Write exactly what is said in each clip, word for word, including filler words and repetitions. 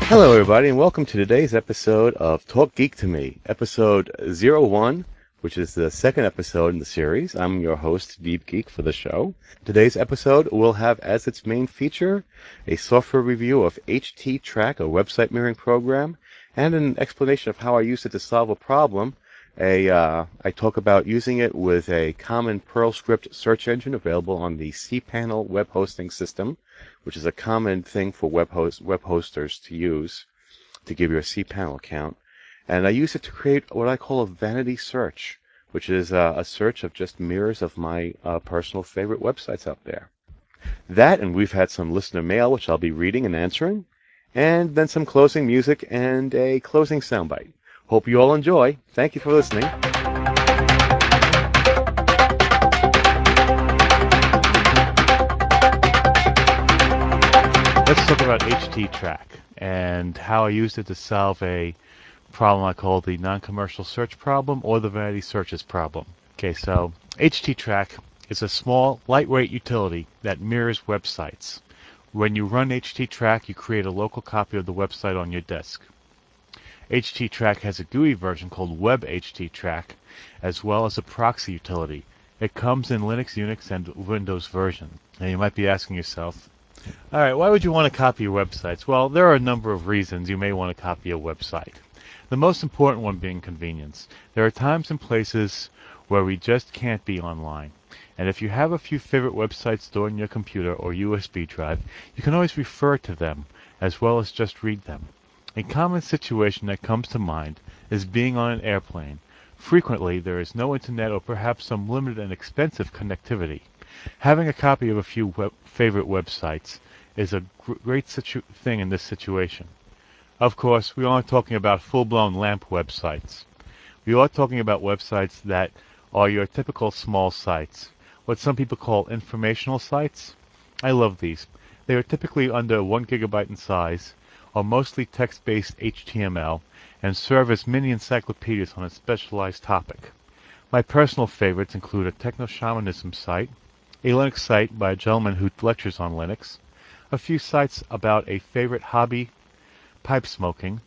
Hello, everybody, and welcome to today's episode of Talk Geek to Me, episode zero one, which is the second episode in the series. I'm your host, Deep Geek, for the show. Today's episode will have as its main feature a software review of H T Track, a website mirroring program, and an explanation of how I use it to solve a problem. A, uh, I talk about using it with a common Perl script search engine available on the cPanel web hosting system, which is a common thing for web host web hosters to use to give you a cPanel account. And I use it to create what I call a vanity search, which is uh, a search of just mirrors of my uh, personal favorite websites out there. That, and we've had some listener mail, which I'll be reading and answering, and then some closing music and a closing soundbite. Hope you all enjoy. Thank you for listening. Let's talk about H T Track and how I used it to solve a problem I call the non-commercial search problem or the vanity searches problem. Okay, so H T Track is a small, lightweight utility that mirrors websites. When you run H T Track, you create a local copy of the website on your disk. H T Track has a G U I version called Web H T Track, as well as a proxy utility. It comes in Linux, Unix, and Windows version. Now you might be asking yourself, all right, why would you want to copy your websites? Well, there are a number of reasons you may want to copy a website. The most important one being convenience. There are times and places where we just can't be online. And if you have a few favorite websites stored in your computer or U S B drive, you can always refer to them as well as just read them. A common situation that comes to mind is being on an airplane. Frequently, there is no internet or perhaps some limited and expensive connectivity. Having a copy of a few web favorite websites is a gr great situ thing in this situation. Of course, we aren't talking about full-blown LAMP websites. We are talking about websites that are your typical small sites, what some people call informational sites. I love these. They are typically under one gigabyte in size, are mostly text-based H T M L, and serve as mini encyclopedias on a specialized topic. My personal favorites include a techno-shamanism site, a Linux site by a gentleman who lectures on Linux, a few sites about a favorite hobby, pipe smoking.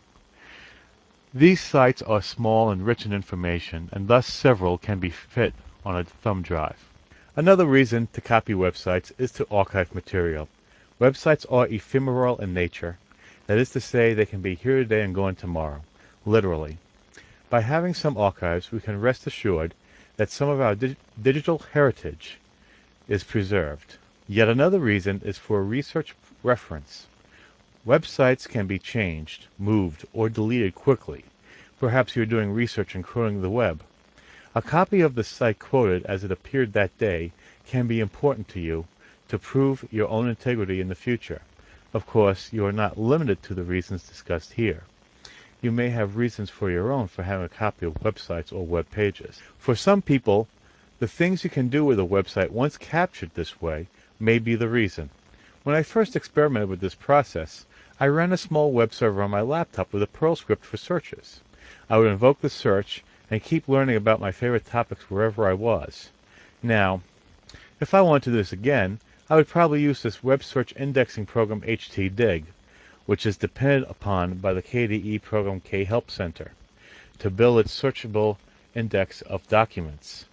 These sites are small and rich in information, and thus several can be fit on a thumb drive. Another reason to copy websites is to archive material. Websites are ephemeral in nature. That is to say, they can be here today and gone tomorrow, literally. By having some archives, we can rest assured that some of our dig digital heritage is preserved. Yet another reason is for research reference. Websites can be changed, moved, or deleted quickly. Perhaps you're doing research and crawling the web. A copy of the site quoted as it appeared that day can be important to you to prove your own integrity in the future. Of course, you are not limited to the reasons discussed here. You may have reasons for your own for having a copy of websites or web pages. For some people, the things you can do with a website once captured this way may be the reason. When I first experimented with this process, I ran a small web server on my laptop with a Perl script for searches. I would invoke the search and keep learning about my favorite topics wherever I was. Now, if I wanted to do this again, I would probably use this web search indexing program H T dig, which is depended upon by the K D E program K-Help Center, to build its searchable index of documents.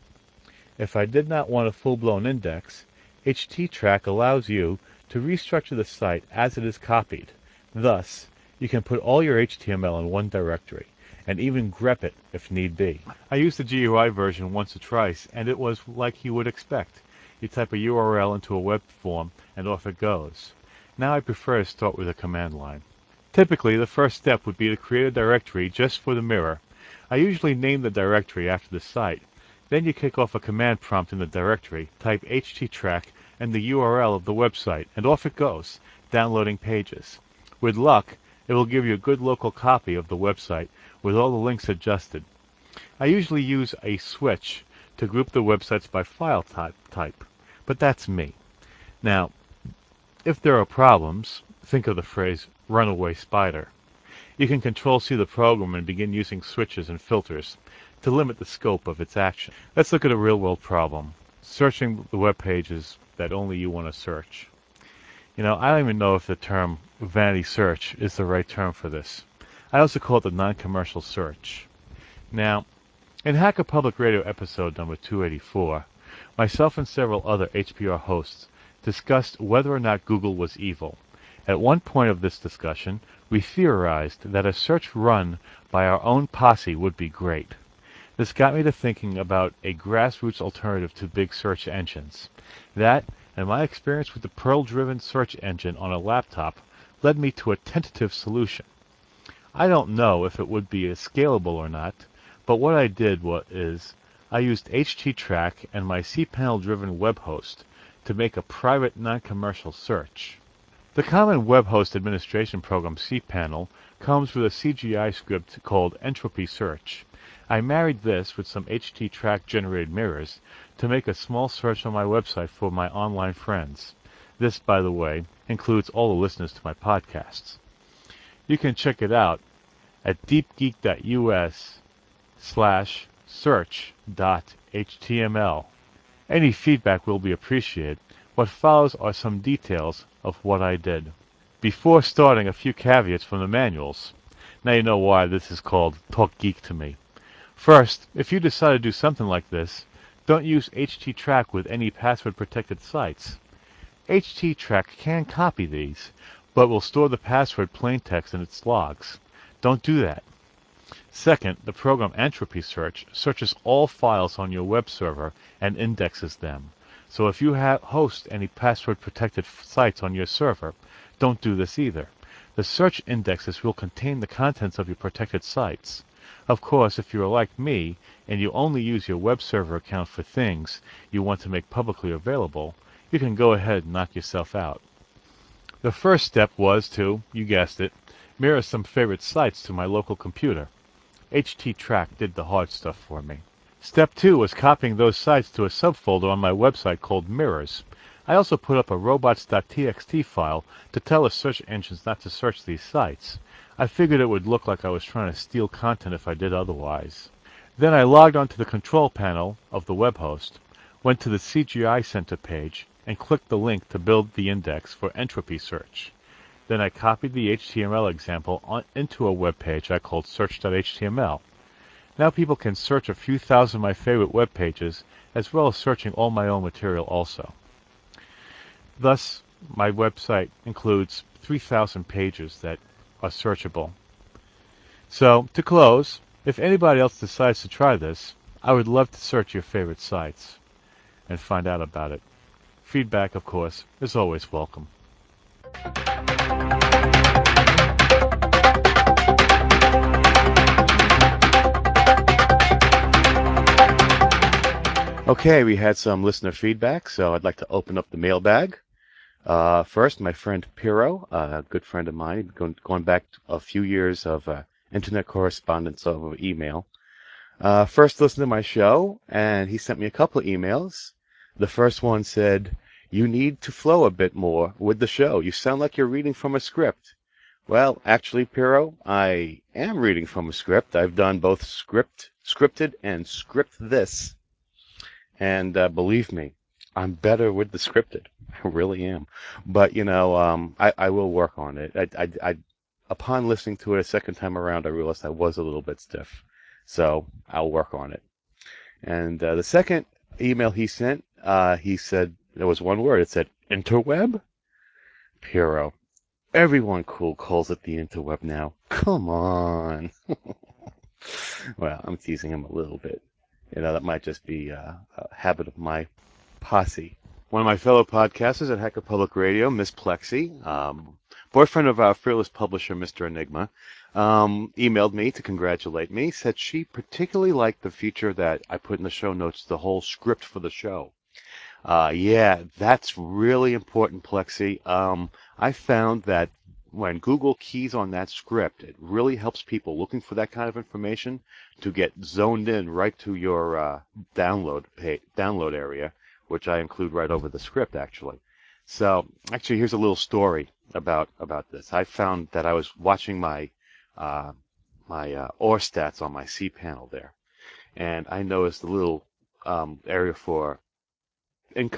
If I did not want a full-blown index, H T Track allows you to restructure the site as it is copied. Thus, you can put all your H T M L in one directory, and even grep it if need be. I used the G U I version once or twice, and it was like you would expect. You type a U R L into a web form, and off it goes. Now I prefer to start with a command line. Typically, the first step would be to create a directory just for the mirror. I usually name the directory after the site. Then you kick off a command prompt in the directory, type H T Track and the U R L of the website, and off it goes, downloading pages. With luck, it will give you a good local copy of the website with all the links adjusted. I usually use a switch to group the websites by file type, type, but that's me. Now, if there are problems, think of the phrase runaway spider. You can control C the program and begin using switches and filters to limit the scope of its action. Let's look at a real-world problem, searching the web pages that only you want to search. You know, I don't even know if the term vanity search is the right term for this. I also call it the non-commercial search. Now, in Hacker Public Radio episode number two eighty-four, myself and several other H P R hosts discussed whether or not Google was evil. At one point of this discussion, we theorized that a search run by our own posse would be great. This got me to thinking about a grassroots alternative to big search engines. That, and my experience with the Perl-driven search engine on a laptop, led me to a tentative solution. I don't know if it would be as scalable or not, but what I did was is I used httrack and my cpanel-driven web host to make a private non-commercial search. The common web host administration program cPanel comes with a C G I script called entropy search. I married this with some httrack generated mirrors to make a small search on my website for my online friends. This, by the way, includes all the listeners to my podcasts. You can check it out at deepgeek.us slash search dot html. Any feedback will be appreciated. What follows are some details of what I did. Before starting, a few caveats from the manuals. Now you know why this is called Talk Geek to me. First, if you decide to do something like this, don't use httrack with any password-protected sites. httrack can copy these, but will store the password plaintext in its logs. Don't do that. Second, the program Entropy Search searches all files on your web server and indexes them. So if you ha- host any password-protected f- sites on your server, don't do this either. The search indexes will contain the contents of your protected sites. Of course, if you're like me and you only use your web server account for things you want to make publicly available, you can go ahead and knock yourself out. The first step was to, you guessed it, mirror some favorite sites to my local computer. httrack did the hard stuff for me. Step two was copying those sites to a subfolder on my website called Mirrors. I also put up a robots.txt file to tell the search engines not to search these sites. I figured it would look like I was trying to steal content if I did otherwise. Then I logged onto the control panel of the web host, went to the C G I Center page, and clicked the link to build the index for entropy search. Then I copied the H T M L example on, into a web page I called search dot H T M L. Now people can search a few thousand of my favorite web pages, as well as searching all my own material also. Thus, my website includes three thousand pages that are searchable. So, to close, if anybody else decides to try this, I would love to search your favorite sites and find out about it. Feedback, of course, is always welcome. Okay, we had some listener feedback, so I'd like to open up the mailbag. Uh, first, my friend Piro, a good friend of mine, going, going back a few years of uh, internet correspondence over email. Uh, first listened to my show, and he sent me a couple of emails. The first one said, "You need to flow a bit more with the show. You sound like you're reading from a script." Well, actually, Piro, I am reading from a script. I've done both script, scripted and script this. And uh, believe me, I'm better with the scripted. I really am. But, you know, um, I, I will work on it. I, I, I, upon listening to it a second time around, I realized I was a little bit stiff. So I'll work on it. And uh, the second email he sent, uh, he said, there was one word. It said, interweb? Piro. Everyone cool calls it the interweb now. Come on. Well, I'm teasing him a little bit. You know, that might just be uh, a habit of my posse. One of my fellow podcasters at Hacker Public Radio, Miss Plexi, um, boyfriend of our fearless publisher, Mister Enigma, um, emailed me to congratulate me, said she particularly liked the feature that I put in the show notes, the whole script for the show. Uh, yeah, that's really important, Plexi. Um, I found that when Google keys on that script, it really helps people looking for that kind of information to get zoned in right to your uh, download pay, download area, which I include right over the script, actually. So, actually, here's a little story about about this. I found that I was watching my uh, my uh, O R stats on my cPanel there, and I noticed a little um, area for incoming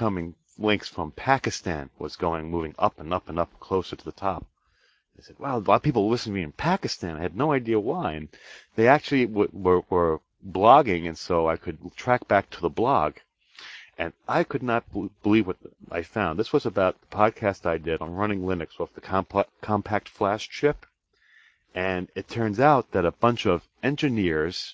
links from Pakistan was going, moving up and up and up closer to the top. I said, wow, a lot of people listen to me in Pakistan. I had no idea why. And they actually w- were, were blogging, and so I could track back to the blog. And I could not b- believe what I found. This was about the podcast I did on running Linux off the compa- compact flash chip. And it turns out that a bunch of engineers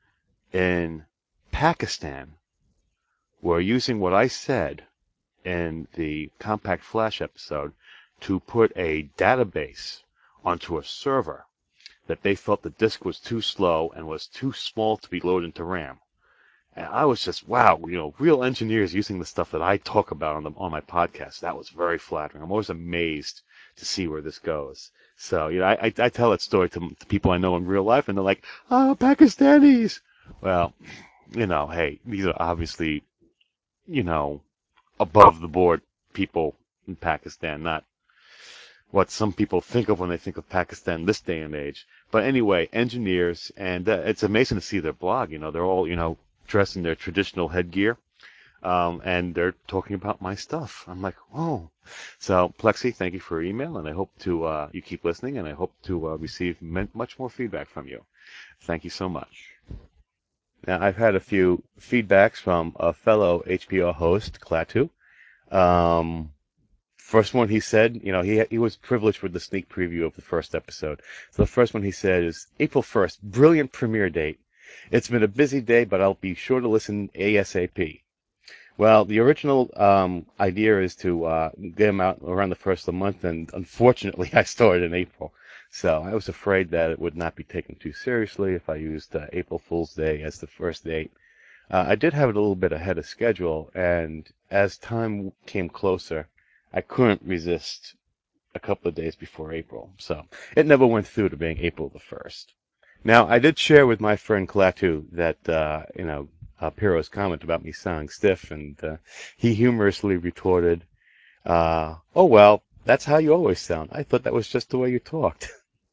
in Pakistan were using what I said in the compact flash episode to put a database onto a server that they felt the disk was too slow and was too small to be loaded into RAM. And I was just, wow, you know, real engineers using the stuff that I talk about on the, on my podcast. That was very flattering. I'm always amazed to see where this goes. So, you know, I, I, I tell that story to, to people I know in real life, and they're like, oh, Pakistanis. Well, you know, hey, these are obviously, you know, above the board people in Pakistan, not what some people think of when they think of Pakistan this day and age. But anyway, engineers, and uh, it's amazing to see their blog. You know, they're all, you know, dressed in their traditional headgear, um, and they're talking about my stuff. I'm like, oh. So, Plexi, thank you for your email, and I hope to uh, you keep listening, and I hope to uh, receive much more feedback from you. Thank you so much. Now, I've had a few feedbacks from a fellow H P O host, Klaatu. Um, First one he said, you know, he he was privileged with the sneak preview of the first episode. So the first one he said is April first, brilliant premiere date. It's been a busy day, but I'll be sure to listen ASAP. Well, the original um, idea is to uh, get them out around the first of the month, and unfortunately, I started in April. So I was afraid that it would not be taken too seriously if I used uh, April Fool's Day as the first date. Uh, I did have it a little bit ahead of schedule, and as time came closer, I couldn't resist a couple of days before April. So it never went through to being April the first. Now, I did share with my friend Klaatu that, uh, you know, uh, Piro's comment about me sounding stiff, and uh, he humorously retorted, uh, oh, well, that's how you always sound. I thought that was just the way you talked.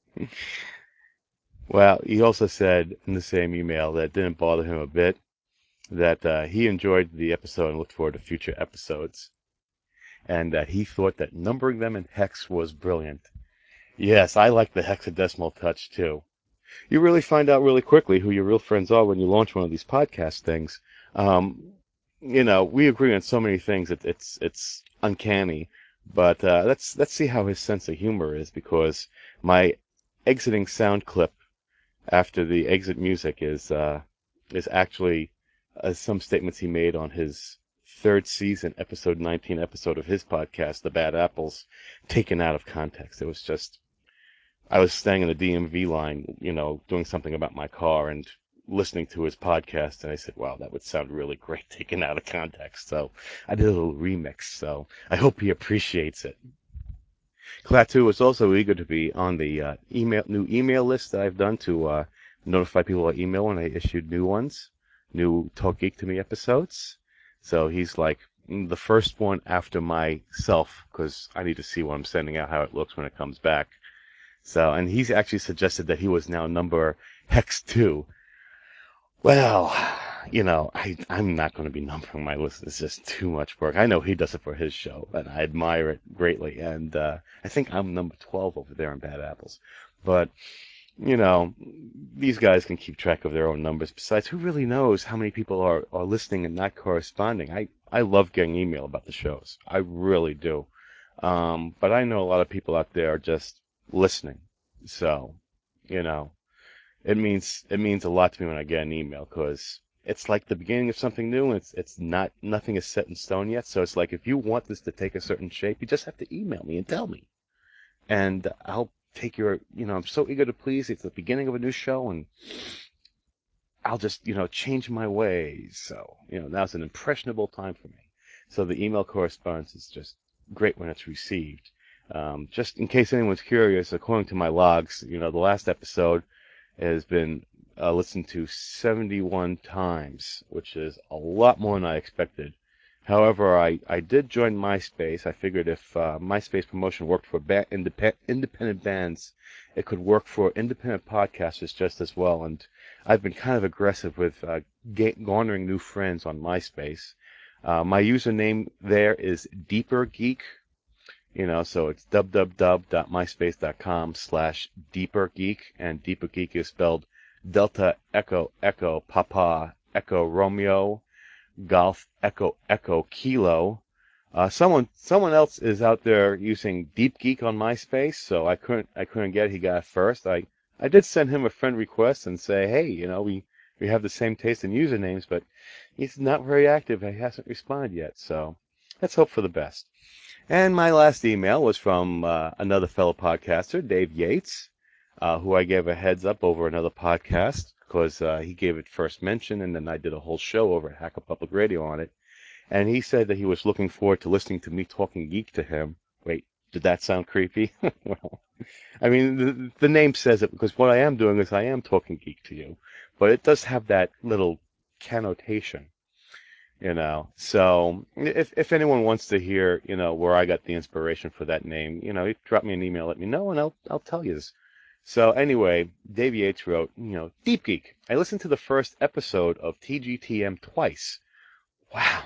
Well, he also said in the same email that it didn't bother him a bit, that uh, he enjoyed the episode and looked forward to future episodes, and that he thought that numbering them in hex was brilliant. Yes, I like the hexadecimal touch too. You really find out really quickly who your real friends are when you launch one of these podcast things. Um, you know, we agree on so many things. It, it's it's uncanny, but uh, let's let's see how his sense of humor is, because my exiting sound clip after the exit music is uh, is actually uh, some statements he made on his third season, episode nineteen episode of his podcast, The Bad Apples, taken out of context. It was just, I was staying in the D M V line, you know, doing something about my car and listening to his podcast, and I said, wow, that would sound really great taken out of context. So I did a little remix, so I hope he appreciates it. Klaatu was also eager to be on the uh, email new email list that I've done to uh, notify people by email when I issued new ones, new Talk Geek to Me episodes. So he's like mm, the first one after myself, because I need to see what I'm sending out, how it looks when it comes back. So, and he's actually suggested that he was now number Hex two. Well, you know, I, I'm not going to be numbering my list. It's just too much work. I know he does it for his show, and I admire it greatly. And uh, I think I'm number twelve over there in Bad Apples. But, you know, these guys can keep track of their own numbers. Besides, who really knows how many people are, are listening and not corresponding? I, I love getting email about the shows. I really do. Um, but I know a lot of people out there are just listening. So, you know. It means it means a lot to me when I get an email, because it's like the beginning of something new. And it's it's not nothing is set in stone yet. So it's like, if you want this to take a certain shape, you just have to email me and tell me, and I'll take your. You know, I'm so eager to please. It's the beginning of a new show, and I'll just, you know, change my ways. So, you know, now's an impressionable time for me. So the email correspondence is just great when it's received. Um, just in case anyone's curious, according to my logs, you know, the last episode has been uh, listened to seventy-one times, which is a lot more than I expected. However, I, I did join MySpace. I figured if uh, MySpace promotion worked for ba- indep- independent bands, it could work for independent podcasters just as well. And I've been kind of aggressive with uh, ga- garnering new friends on MySpace. Uh, my username there is deepergeek. You know, so it's www.myspace.com slash deepergeek, and deepergeek is spelled Delta Echo Echo Papa Echo Romeo Golf Echo Echo Kilo. Uh, someone someone else is out there using DeepGeek on MySpace, so I couldn't I couldn't get it. He got it first. I I did send him a friend request and say, hey, you know, we we have the same taste in usernames, but he's not very active. He hasn't responded yet, so let's hope for the best. And my last email was from uh, another fellow podcaster, Dave Yates, uh, who I gave a heads up over another podcast because uh, he gave it first mention, and then I did a whole show over at Hacker Public Radio on it. And he said that he was looking forward to listening to me talking geek to him. Wait, did that sound creepy? Well, I mean, the, the name says it because what I am doing is I am talking geek to you, but it does have that little connotation. You know, so if if anyone wants to hear, you know, where I got the inspiration for that name, you know, you drop me an email, let me know, and I'll I'll tell you. So anyway, Dave Yates wrote, you know, Deep Geek. I listened to the first episode of T G T M twice. Wow,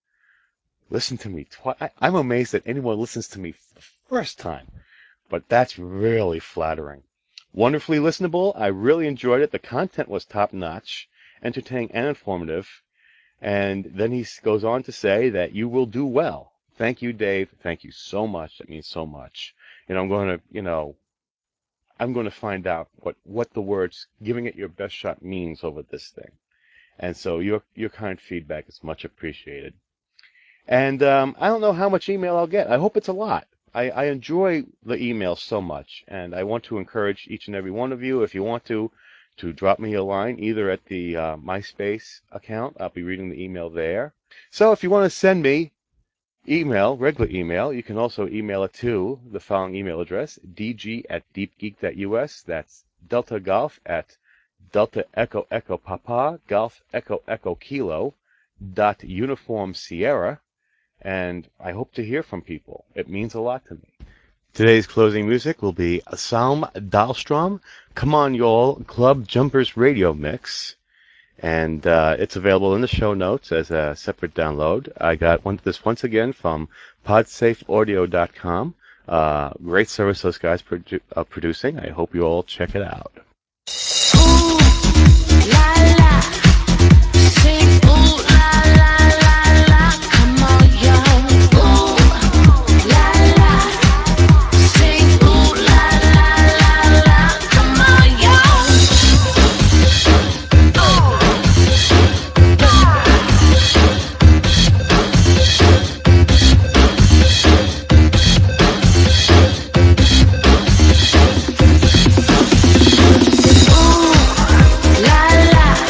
listen to me twice. I'm amazed that anyone listens to me for the first time, but that's really flattering. Wonderfully listenable. I really enjoyed it. The content was top notch, entertaining and informative. And then he goes on to say that you will do well. Thank you, Dave. Thank you so much. That means so much. You know, I'm going to, you know, I'm going to find out what, what the words giving it your best shot means over this thing. And so your, your kind feedback is much appreciated. And um, I don't know how much email I'll get. I hope it's a lot. I, I enjoy the emails so much. And I want to encourage each and every one of you, if you want to, to drop me a line either at the uh, MySpace account. I'll be reading the email there. So if you want to send me email, regular email, you can also email it to the following email address, dg at deepgeek.us. That's Delta Golf at Delta Echo Echo Papa Golf Echo Echo Kilo dot Uniform Sierra. And I hope to hear from people. It means a lot to me. Today's closing music will be Salm Dahlstrom, Come On Y'all Club Jumpers Radio Mix. And uh, it's available in the show notes as a separate download. I got one, this once again from podsafe audio dot com. Uh, great service those guys produ- uh, producing. I hope you all check it out. Ooh, la la, sing ooh la la la la, come on y'all. Ooh, la la, sing ooh la la la la, come on y'all. Ooh, la la.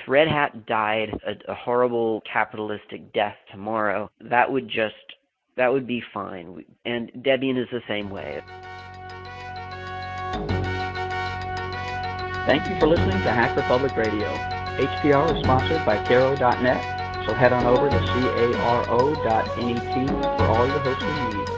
Red Hat died a, a horrible capitalistic death tomorrow, that would just, that would be fine. And Debian is the same way. Thank you for listening to Hacker Public Radio. H P R is sponsored by Caro dot net, so head on over to caro dot net for all your hosting needs.